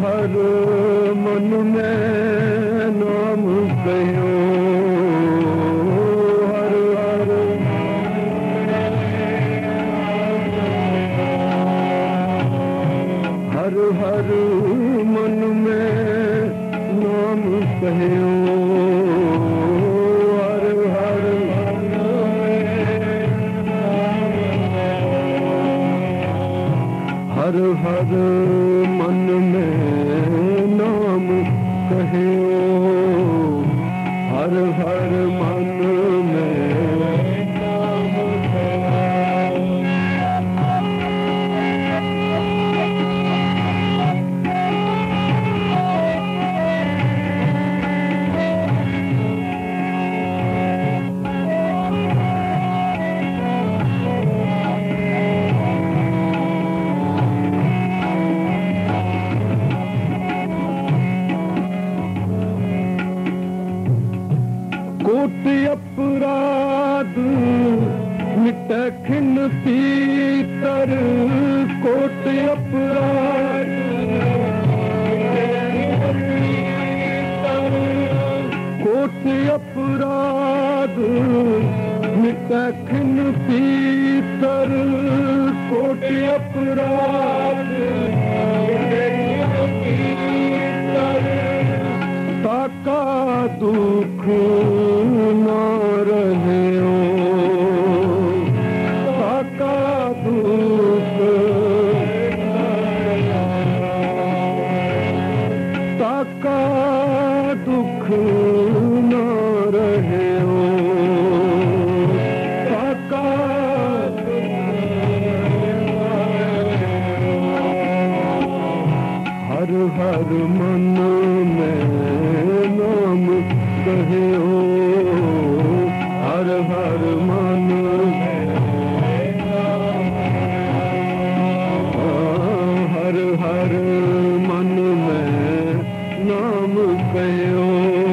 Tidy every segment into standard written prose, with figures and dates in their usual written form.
हर मन में नाम कहो, हर हर हर हर मन में नाम कहो, हर हर हर हर मन में नाम कहो, हर हर मन में नाम कोट अपराध मिटे खिन पीतर, कोट अपराध कोट अपराध मिटे खिन पीतर, कोट अपराध ताका दुख न रहे हो, ताका दुख ताका दुख न रहे हो, ताका हर हर मन में नाम कहो, हर हर मन हर हर मन में नाम कहो,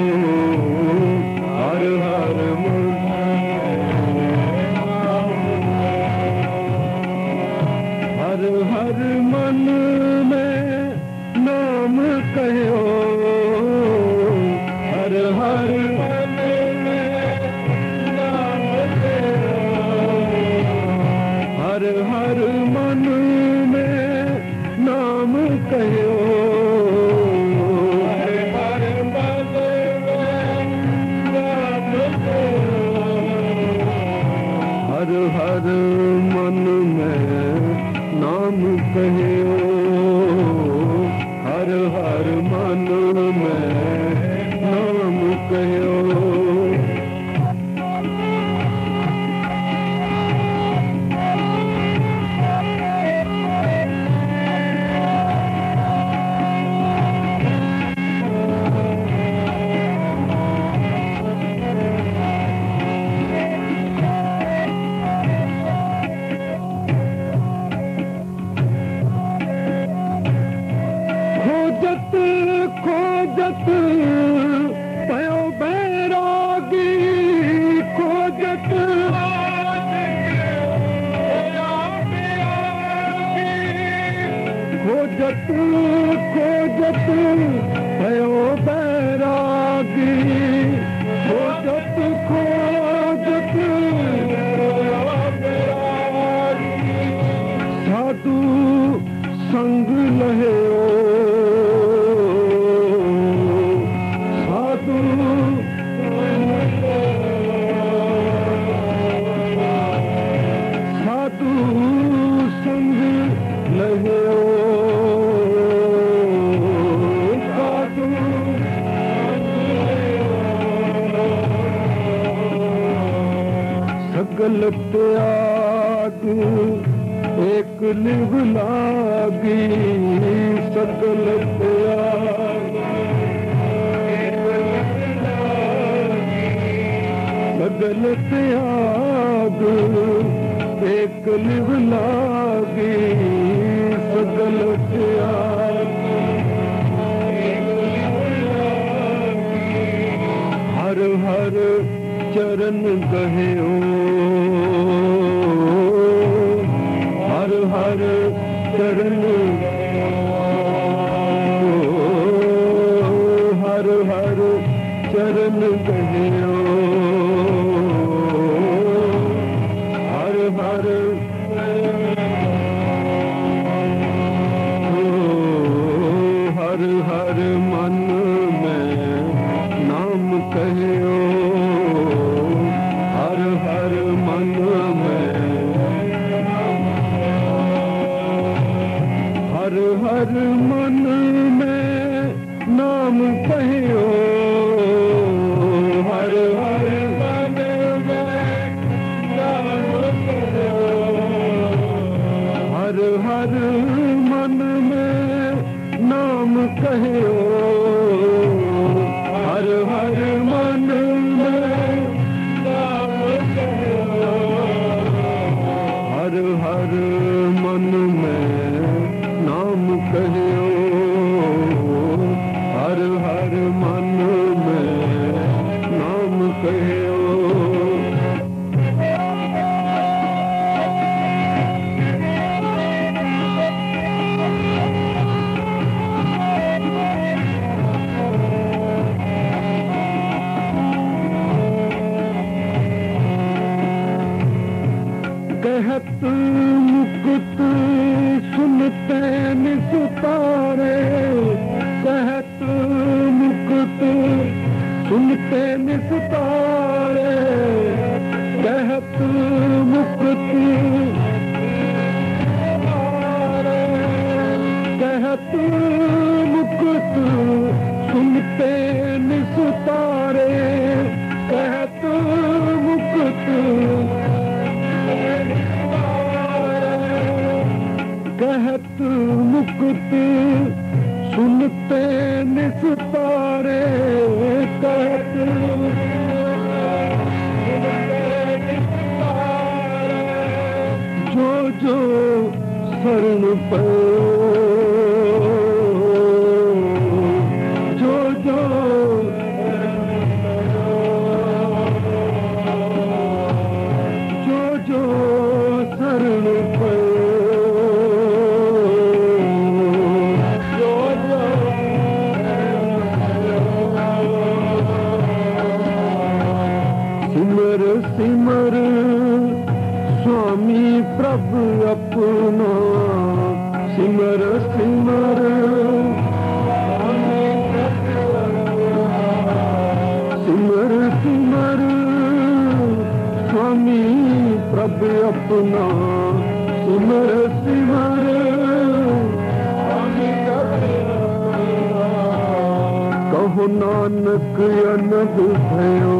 हर हर मन हर हर मन में नाम कहो, हर हर मन में नाम कहो, हर हर मन में नाम कहो, हर हर मन में नाम कहो, हर हर मन में नाम कहो, हर हर मन में नाम कहो। खोजत खोजत पयो बैरागी, खोजत खोजत खोजत पयो बैरागी, खोजत खोजत साधु संग लहे, साधु संग लहे, साधु सकल त्याग एक लिव लागी, सकल त्याग सकल त्याग एक लिव लागी, सकल त्याग हर हर चरण गहियो, हर हर चरण चरण कहियो हर हर हर हर मन में नाम कहियो हर हर मन में हर हर मन में नाम कहियो हर हर मन में नाम कहियो हर हर मन में नाम कहियो हर हर मन में नाम कहियो हर हर मन में नाम कहियो हर हर मन में नाम कहियो कहत मुकुत सुनते निसुतारे कहत मुकुत सुनते निसुतारे कहत मुकुत कहत मुकुत सुनते निसुतारे कहत मुकुत कहत मुकुत सुनते निसुतारे कहत जो जो शरण पयो जो जो जो जो शरण पयो सिमर सिमर स्वामी प्रभु अपना सिमर सिमर सिमर सिमर स्वामी प्रभु अपना सिमर सिमर कहो नानक अनग भयो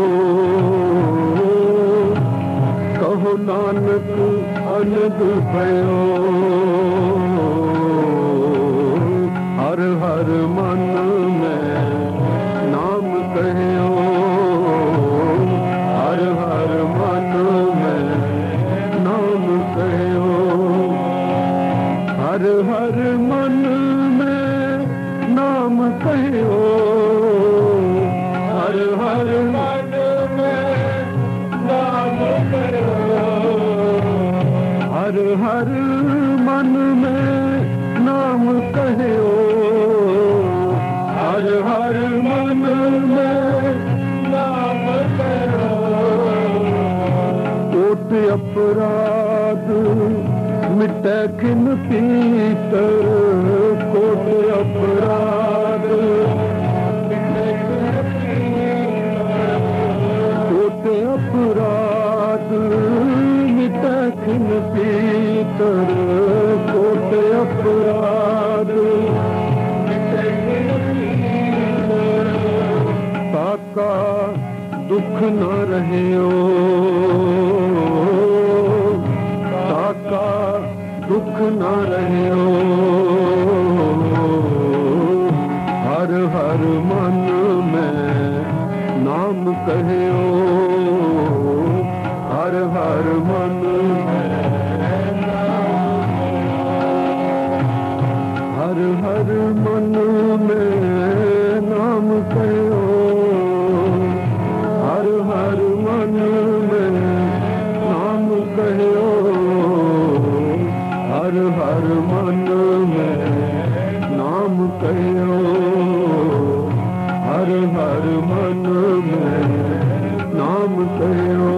कहो नानक अनग भयो हर हर मन में नाम कहियो हर हर मन में नाम कहियो हर हर मन में नाम कहियो हर हर मन में नाम कहियो हर हर मन में नाम कहियो हर हर मन में नाम कहियो कोट अपराध मिटे खिन पीतर कोट अपराध कोट अपराध मिटे खिन पीतर कोट अपराध मिटे खिन पीतर ताका दुख न रहियो ताका दुख न रहियो हर हर मन में नाम कहियो हर हर मन में हर हर मन में नाम कहियो हर हर मन में नाम कहियो हर हर मन में नाम कहियो हर हर मन में नाम कहो